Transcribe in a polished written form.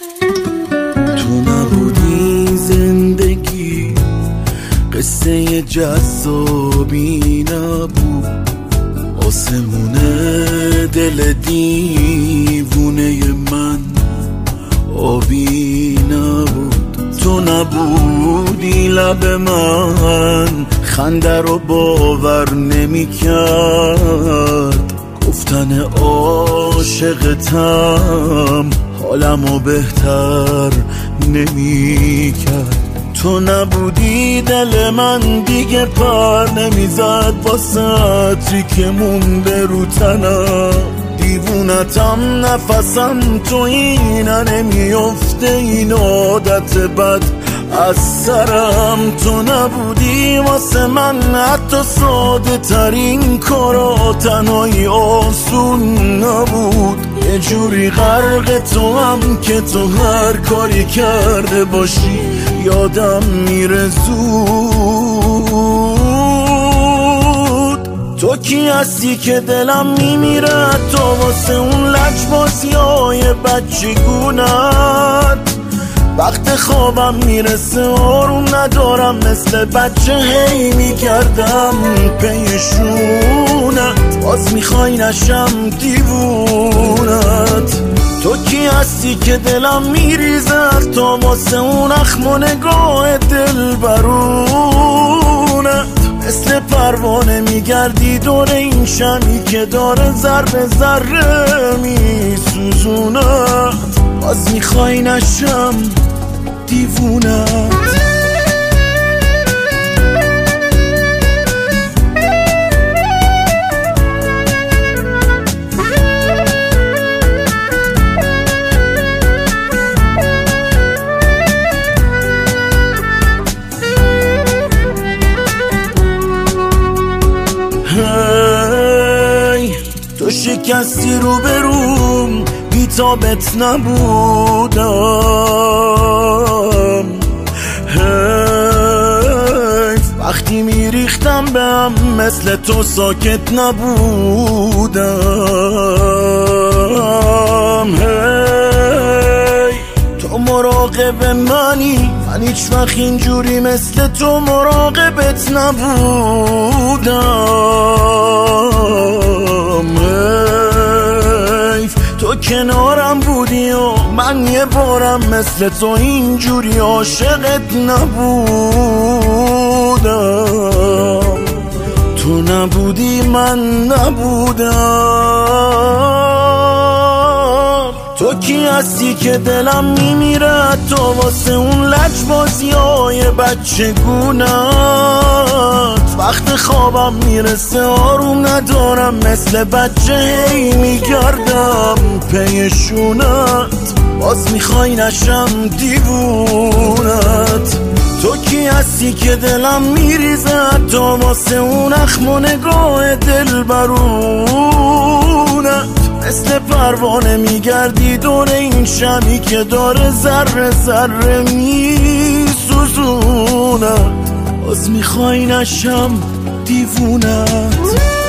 تو نبودی زندگی قصه جذابی نبود، آسمون دل دیوونه من آبی نبود. تو نبودی لب من خنده رو باور نمی کرد، گفتن عاشقتم حالمو بهتر نمی کرد. تو نبودی دل من دیگه پر نمیزد واسه عطری که مونده رو تنم، دیوونتم نفسم تو اینه نمیفته این عادت بد از سرم. تو نبودی واسه من حتی ساده ترین کارا تنهایی آسون نبود، یه جوری غرق تو هم که تو هر کاری کرده باشی یادم میره زود. تو کی هستی که دلم میمیره تو واسه اون لجبازی‌های بچگونت، وقت خوابم میرسه آروم ندارم مثل بچه هی میگردم پیشونت، باز میخوای نشم دیوونت. تو کی هستی که دلم میریزه تو واسه اون اخم و نگاه دل برونت، مثل پروانه میگردی دور این شمی که داره ذره ذره میسوزونت، باز میخوای نشم دیوونت. تو شکستی رو بروم بی‌تابت نبودم، وقتی میریختم به هم مثل تو ساکت نبودم. تو مراقب منی، من هیچ وقت اینجوری مثل تو مراقبت نبودم. تو کنارم بودی و من یه بارم مثل تو اینجوری عاشقت نبودم. تو نبودی من نبودم. تو کی هستی که دلم میمیره تو واسه اون لجبازی‌های بچگونت، وقت خوابم میرسه آروم ندارم مثل بچه هی میگردم پیشونت، باز میخوای نشم دیوونت. تو کی هستی که دلم میریزه تا واسه اون اخم و نگاه دل برونت، مثل پروانه میگردی دور این شمی که داره ذره ذره میسوزونت، باز میخوای نشم دیوونت.